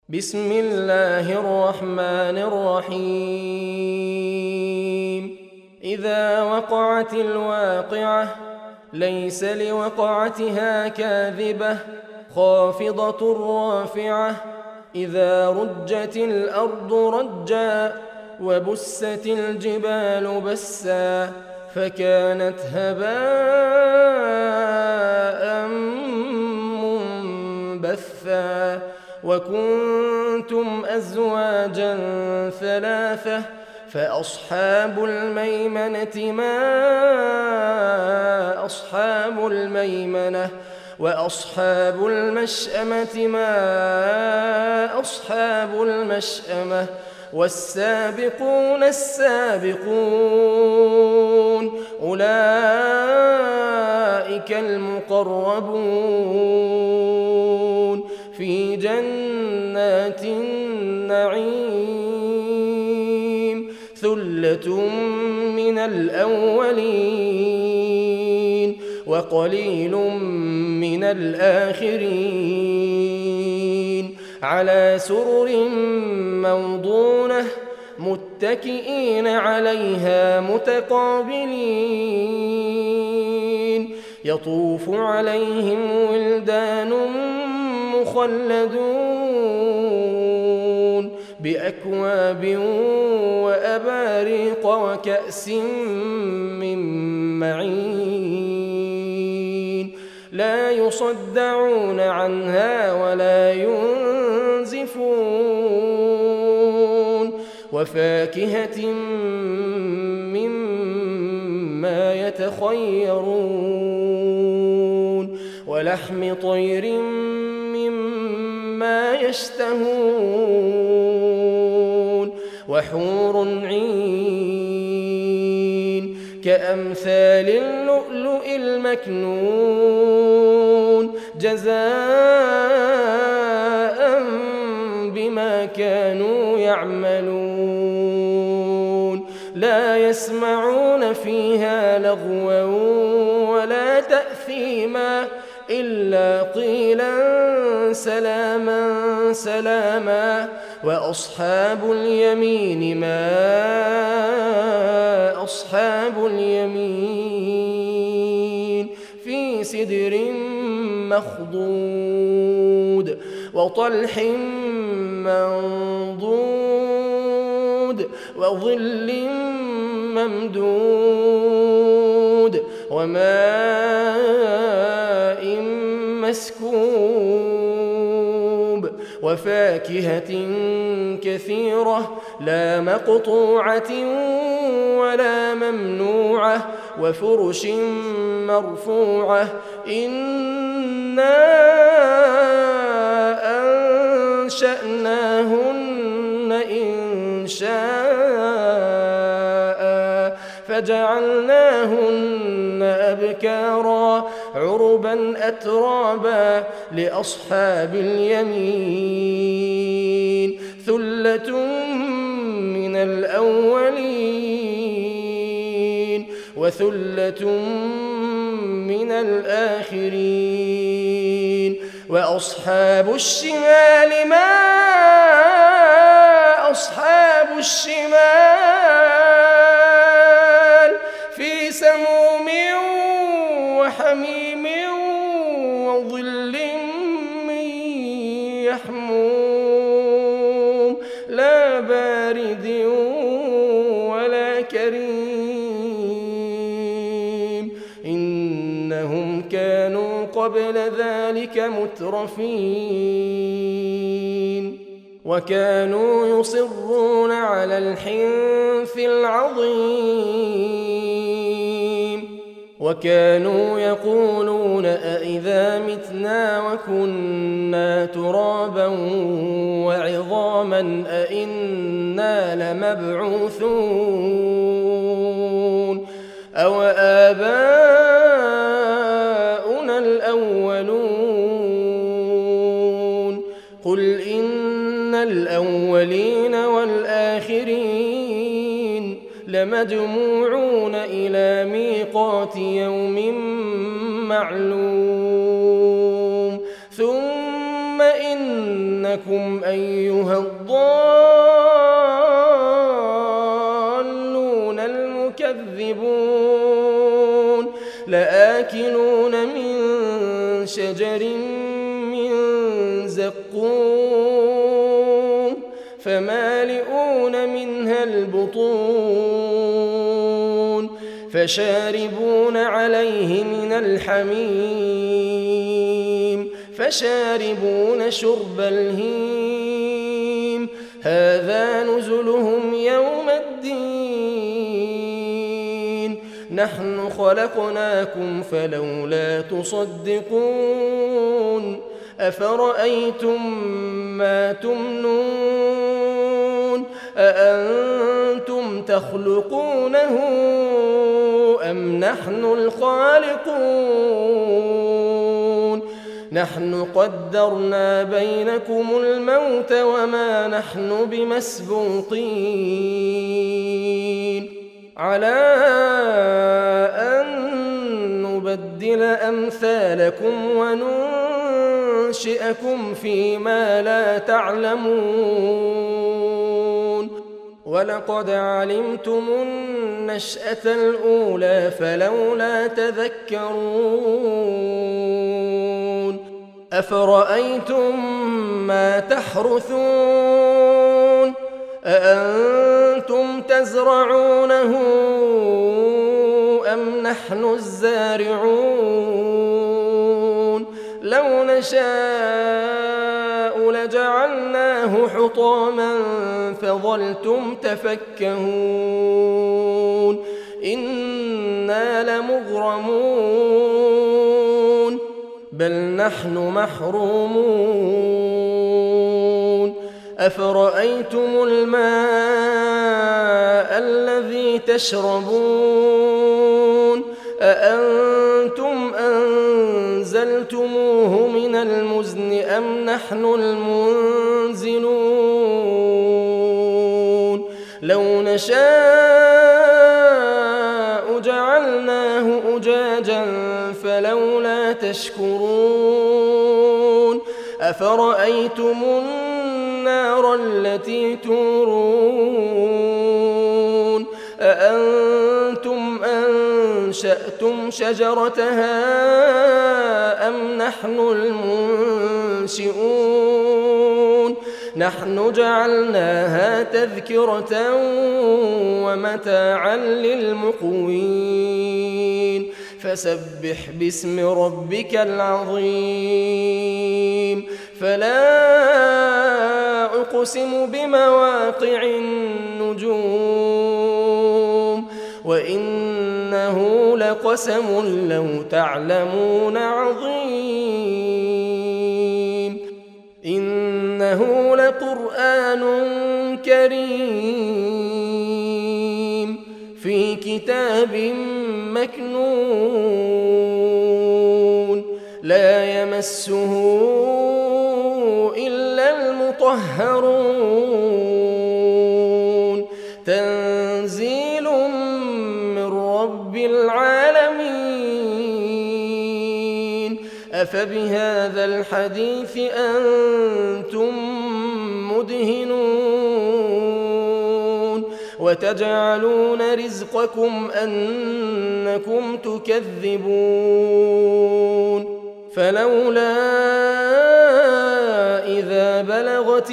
بسم الله الرحمن الرحيم إذا وقعت الواقعة ليس لوقعتها كاذبة خافضة رافعة إذا رجت الأرض رجا وبست الجبال بسا فكانت هباء منبثا وكنتم أزواجا ثلاثة فأصحاب الميمنة ما أصحاب الميمنة وأصحاب المشأمة ما أصحاب المشأمة والسابقون السابقون أولئك المقربون في جنات النعيم ثلة من الأولين وقليل من الآخرين على سرر موضونة متكئين عليها متقابلين يطوف عليهم ولدان مخلدون بأكواب وأباريق وكأس من معين لا يصدعون عنها ولا ينزفون وفاكهة مما يتخيرون ولحم طير مما يشتهون وحور عين كأمثال اللؤلؤ المكنون جزاء بما كانوا يعملون لا يسمعون فيها لغوا ولا تأثيما إلا قيلا سلاما سلاما وأصحاب اليمين ما أصحاب اليمين في سدر مخضود وطلح منضود وظل ممدود وماء مسكوب وفاكهة كثيرة لا مقطوعة ولا ممنوعة وفرش مرفوعة إنا أنشأناهن إنشاء فجعلناهن أبكارا عربا أترابا لأصحاب اليمين ثلة من الأولين وثلة من الآخرين وأصحاب الشمال ما أصحاب الشمال في سموم وحميم وظل من يحموم لا بارد ولا كريم إنهم كانوا قبل ذلك مترفين وكانوا يصرون على الحنث العظيم وكانوا يقولون أإذا متنا وكنا ترابا وعظاما أإنا لمبعوثون أو آباؤنا الأولون قل إن الأولين والآخرين لمجموعون إلى ميقات يوم معلوم ثم إن إنكم أيها الضالون المكذبون لآكلون من شجر من زقوم فمالئون منها البطون فشاربون عليه من الحميم فشاربون شرب الهيم هذا نزلهم يوم الدين نحن خلقناكم فلولا تصدقون أفرأيتم ما تمنون أأنتم تخلقونه أم نحن الخالقون نحن قدرنا بينكم الموت وما نحن بمسبوقين على أن نبدل أمثالكم وننشئكم فيما لا تعلمون ولقد علمتم النشأة الأولى فلولا تذكرون أفرأيتم ما تحرثون أأنتم تزرعونه أم نحن الزارعون لو نشاء لجعلناه حطاما فظلتم تفكهون إنا لمغرمون بل نحن محرومون أفرأيتم الماء الذي تشربون أأنتم أنزلتموه من المزن أم نحن المنزلون لو نشاء جعلناه أجاجا فلولا تشكرون أفرأيتم النار التي تورون أأنتم أنشأتم شجرتها أم نحن المنشئون نحن جعلناها تذكرة ومتاعا للمقوين فسبح باسم ربك العظيم فلا أقسم بمواقع النجوم وإنه لقسم لو تعلمون عظيم إنه لقرآن كريم في كتاب مكنون لا يمسه إلا المطهرون تنزيل من رب العالمين أفبهذا الحديث أنتم مدهنون وتجعلون رزقكم أنكم تكذبون فلولا إذا بلغت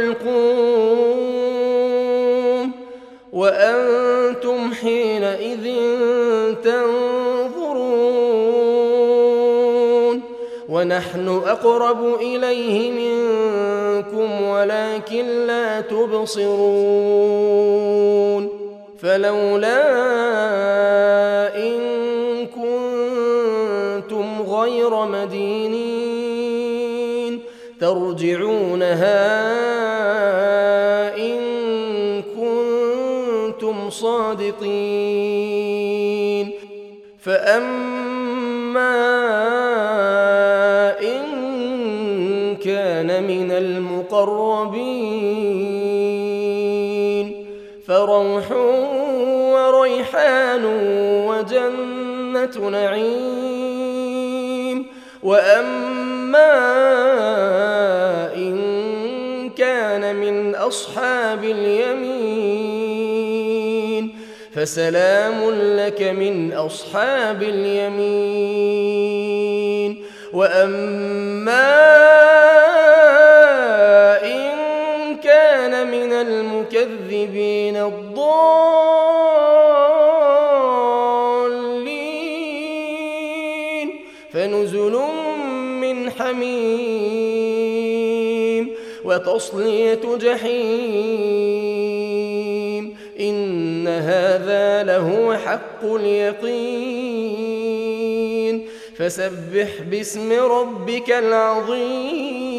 الحلقوم وأنتم حينئذ تنظرون ونحن أقرب إليه منكم ولكن لا تبصرون فلولا إن كنتم غير مدينين ترجعونها إن كنتم صادقين فأما إن كان من المقربين فروح وريحان وجنة نعيم وأما إن كان من أصحاب اليمين فسلام لك من أصحاب اليمين وأما إن كان من المكذبين الضالين فنزل من حميم وتصلية جحيم إن هذا لهو حق اليقين فسبح باسم ربك العظيم